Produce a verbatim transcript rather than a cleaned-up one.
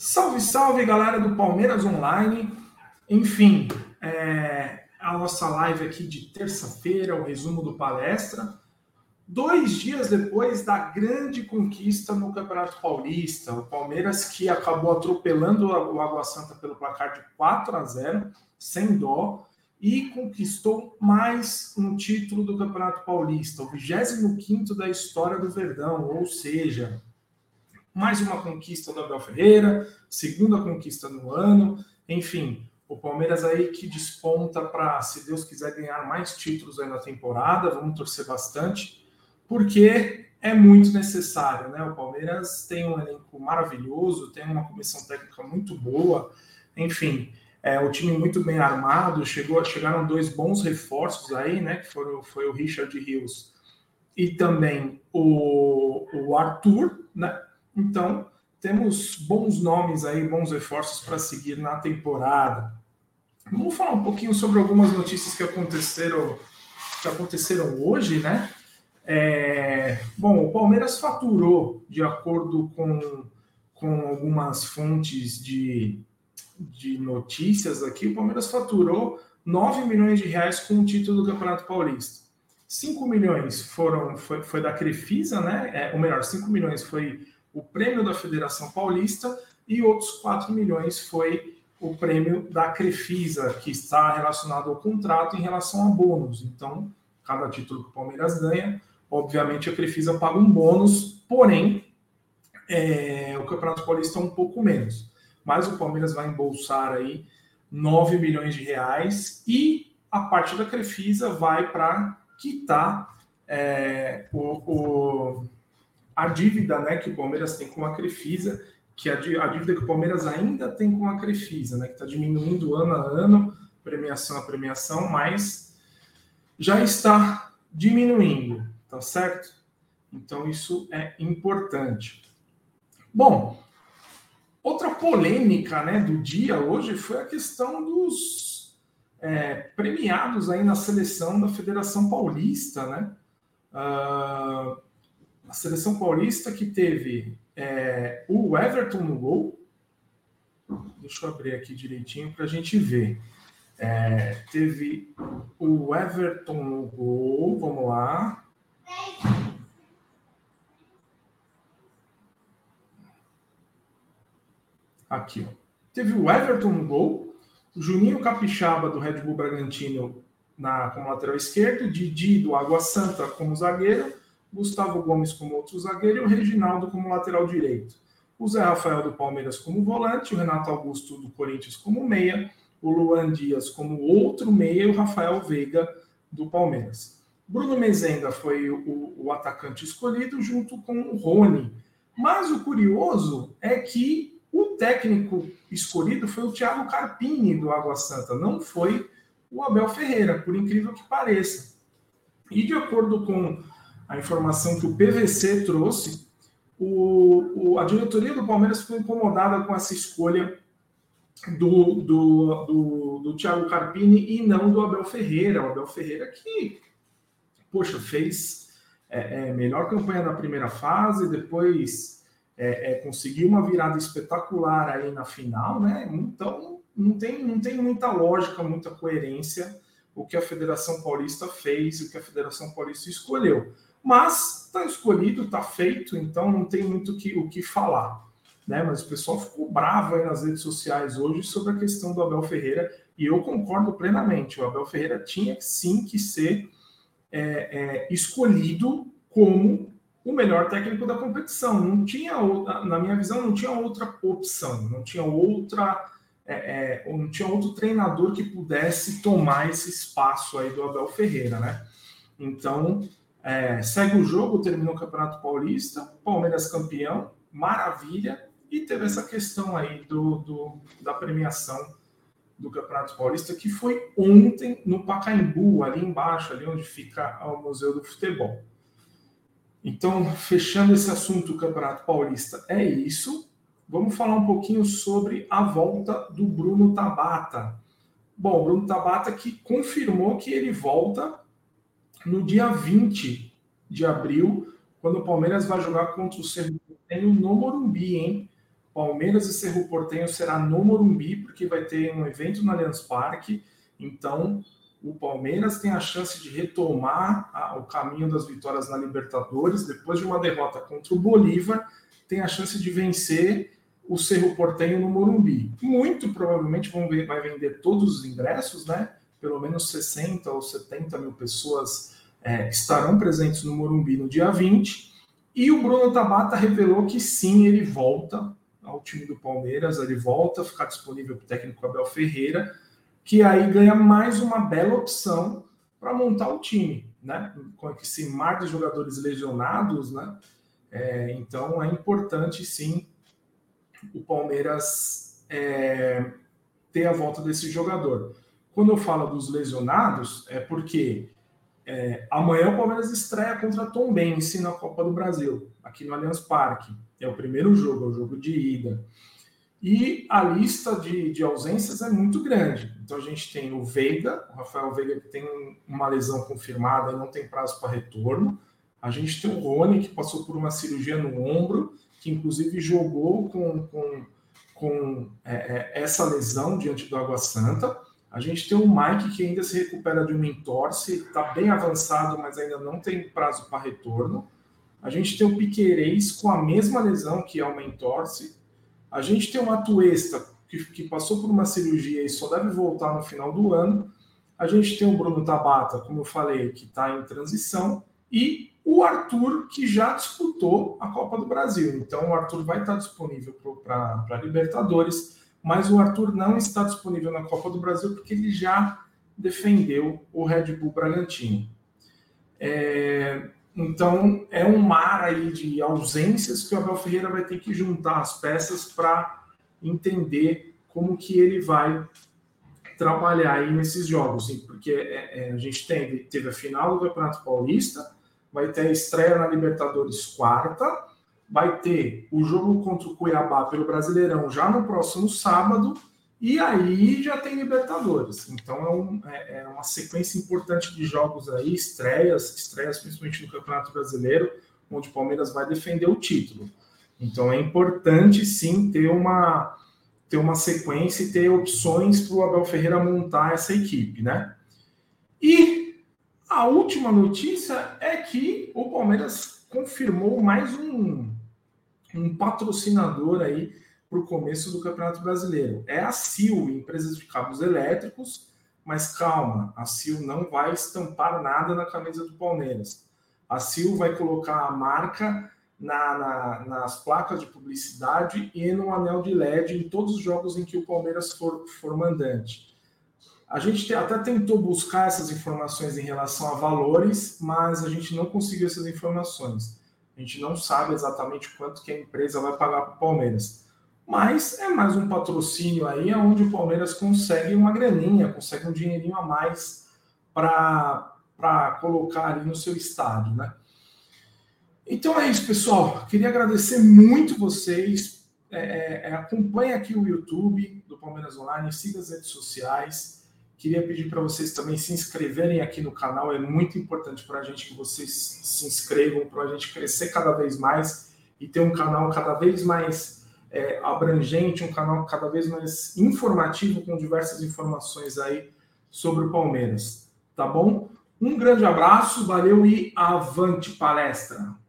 Salve, salve, galera do Palmeiras Online. Enfim, é, a nossa live aqui de terça-feira, o resumo do palestra. Dois dias depois da grande conquista no Campeonato Paulista, o Palmeiras que acabou atropelando o Água Santa pelo placar de quatro a zero, sem dó, e conquistou mais um título do Campeonato Paulista, o vigésimo quinto da história do Verdão, ou seja, mais uma conquista do Abel Ferreira, segunda conquista no ano, enfim, o Palmeiras aí que desponta para, se Deus quiser, ganhar mais títulos aí na temporada, vamos torcer bastante, porque é muito necessário, né? O Palmeiras tem um elenco maravilhoso, tem uma comissão técnica muito boa, enfim, é o time muito bem armado, chegou, chegaram dois bons reforços aí, né? Que foram, foi o Richard Rios e também o, o Arthur, né? Então, temos bons nomes aí, bons reforços para seguir na temporada. Vamos falar um pouquinho sobre algumas notícias que aconteceram, que aconteceram hoje, né? É, bom, o Palmeiras faturou, de acordo com, com algumas fontes de, de notícias aqui, o Palmeiras faturou nove milhões de reais com o título do Campeonato Paulista. cinco milhões foram, foi, foi da Crefisa, né? É, ou melhor, cinco milhões foi o prêmio da Federação Paulista e outros quatro milhões foi o prêmio da Crefisa, que está relacionado ao contrato em relação a bônus. Então, cada título que o Palmeiras ganha, obviamente a Crefisa paga um bônus, porém, é, o Campeonato Paulista é um pouco menos. Mas o Palmeiras vai embolsar aí nove milhões de reais e a parte da Crefisa vai para quitar é, o... o a dívida, né, que o Palmeiras tem com a Crefisa, que a dívida que o Palmeiras ainda tem com a Crefisa, né, que está diminuindo ano a ano, premiação a premiação, mas já está diminuindo, tá certo? Então isso é importante. Bom, outra polêmica, né, do dia hoje foi a questão dos é, premiados aí na seleção da Federação Paulista, né? Uh, A seleção paulista que teve é, o Everton no gol. Deixa eu abrir aqui direitinho para a gente ver. É, teve o Everton no gol. Vamos lá. Aqui, ó. Teve o Everton no gol. O Juninho Capixaba do Red Bull Bragantino na, como lateral esquerdo. Didi do Água Santa como zagueiro. Gustavo Gomes como outro zagueiro e o Reginaldo como lateral direito. O Zé Rafael do Palmeiras como volante, o Renato Augusto do Corinthians como meia, o Luan Dias como outro meia e o Rafael Veiga do Palmeiras. Bruno Mezenga foi o, o atacante escolhido junto com o Rony. Mas o curioso é que o técnico escolhido foi o Thiago Carpini do Água Santa, não foi o Abel Ferreira, por incrível que pareça. E de acordo com a informação que o P V C trouxe, o, o, a diretoria do Palmeiras ficou incomodada com essa escolha do, do, do, do Thiago Carpini e não do Abel Ferreira. O Abel Ferreira que, poxa, fez é, é, melhor campanha na primeira fase, depois é, é, conseguiu uma virada espetacular aí na final, né? Então não tem, não tem muita lógica, muita coerência o que a Federação Paulista fez, o que a Federação Paulista escolheu. Mas está escolhido, está feito, então não tem muito que, o que falar. Né? Mas o pessoal ficou bravo aí nas redes sociais hoje sobre a questão do Abel Ferreira, e eu concordo plenamente. O Abel Ferreira tinha sim que ser é, é, escolhido como o melhor técnico da competição. Não tinha outra, na minha visão, não tinha outra opção, não tinha outra, é, é, não tinha outro treinador que pudesse tomar esse espaço aí do Abel Ferreira, né? Então, É, segue o jogo, terminou o Campeonato Paulista, Palmeiras campeão, maravilha, e teve essa questão aí do, do, da premiação do Campeonato Paulista, que foi ontem no Pacaembu, ali embaixo, ali onde fica o Museu do Futebol. Então, fechando esse assunto do Campeonato Paulista, é isso. Vamos falar um pouquinho sobre a volta do Bruno Tabata. Bom, o Bruno Tabata que confirmou que ele volta no dia vinte de abril, quando o Palmeiras vai jogar contra o Cerro Porteño no Morumbi, hein? Palmeiras e Cerro Porteño será no Morumbi, porque vai ter um evento no Allianz Parque. Então, o Palmeiras tem a chance de retomar a, o caminho das vitórias na Libertadores. Depois de uma derrota contra o Bolívar, tem a chance de vencer o Cerro Porteño no Morumbi. Muito provavelmente vão ver, vai vender todos os ingressos, né? Pelo menos sessenta ou setenta mil pessoas é, estarão presentes no Morumbi no dia vinte. E o Bruno Tabata revelou que sim, ele volta ao time do Palmeiras, ele volta a ficar disponível para o técnico Abel Ferreira, que aí ganha mais uma bela opção para montar o time, né? Com esse mar de jogadores lesionados, né? É, então é importante sim o Palmeiras é, ter a volta desse jogador. Quando eu falo dos lesionados, é porque é, amanhã o Palmeiras estreia contra Tombense na Copa do Brasil, aqui no Allianz Parque. É o primeiro jogo, é o jogo de ida. E a lista de, de ausências é muito grande. Então a gente tem o Veiga, o Rafael Veiga, que tem uma lesão confirmada e não tem prazo para retorno. A gente tem o Rony, que passou por uma cirurgia no ombro, que inclusive jogou com, com, com é, essa lesão diante do Água Santa. A gente tem o Mike, que ainda se recupera de uma entorse, está bem avançado, mas ainda não tem prazo para retorno. A gente tem o Piquerez com a mesma lesão, que é uma entorse. A gente tem o Atuesta, que, que passou por uma cirurgia e só deve voltar no final do ano. A gente tem o Bruno Tabata, como eu falei, que está em transição. E o Arthur, que já disputou a Copa do Brasil. Então, o Arthur vai estar disponível para a Libertadores, mas o Arthur não está disponível na Copa do Brasil porque ele já defendeu o Red Bull Bragantino. É... Então, é um mar aí de ausências que o Abel Ferreira vai ter que juntar as peças para entender como que ele vai trabalhar aí nesses jogos. Porque é, é, a gente teve, teve a final do Campeonato Paulista, vai ter a estreia na Libertadores quarta, vai ter o jogo contra o Cuiabá pelo Brasileirão já no próximo sábado, e aí já tem Libertadores. Então é, um, é, é uma sequência importante de jogos aí, estreias, estreias principalmente no Campeonato Brasileiro, onde o Palmeiras vai defender o título. Então é importante sim ter uma, ter uma sequência e ter opções para o Abel Ferreira montar essa equipe, né? E a última notícia é que o Palmeiras confirmou mais um, um patrocinador aí para o começo do Campeonato Brasileiro. É a C I L, Empresas de Cabos Elétricos, mas calma, a C I L não vai estampar nada na camisa do Palmeiras. A C I L vai colocar a marca na, na, nas placas de publicidade e no anel de L E D em todos os jogos em que o Palmeiras for, for mandante. A gente até tentou buscar essas informações em relação a valores, mas a gente não conseguiu essas informações. A gente não sabe exatamente quanto que a empresa vai pagar para o Palmeiras. Mas é mais um patrocínio aí, onde o Palmeiras consegue uma graninha, consegue um dinheirinho a mais para colocar ali no seu estádio, né? Então é isso, pessoal. Queria agradecer muito vocês. É, é, acompanhe aqui o YouTube do Palmeiras Online, siga as redes sociais. Queria pedir para vocês também se inscreverem aqui no canal. É muito importante para a gente que vocês se inscrevam, para a gente crescer cada vez mais e ter um canal cada vez mais É, abrangente, um canal cada vez mais informativo, com diversas informações aí sobre o Palmeiras, tá bom? Um grande abraço, valeu e avante palestra!